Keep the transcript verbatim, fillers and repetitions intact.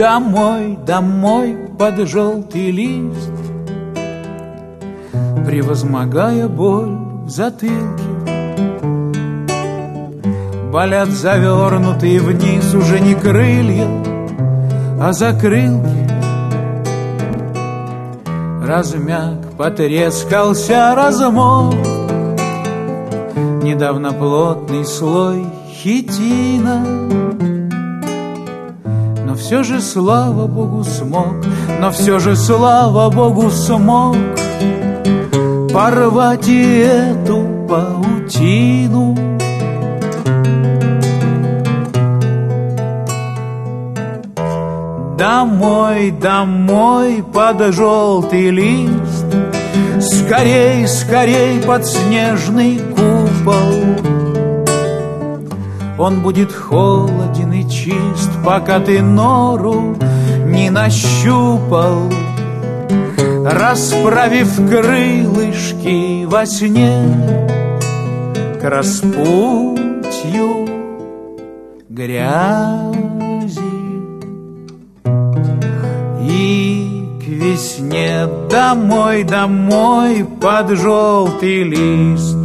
Домой, домой под желтый лист, превозмогая боль в затылке. Болят завернутые вниз уже не крылья, а закрылки. Размяк, потрескался, размок недавно плотный слой хитина. Но все же, слава Богу, смог, но все же, слава Богу, смог порвать и эту паутину. Домой, домой под желтый лист, скорей, скорей под снежный купол. Он будет холоден и чист, пока ты нору не нащупал, расправив крылышки во сне к распутью грязи. И к весне домой, домой под желтый лист,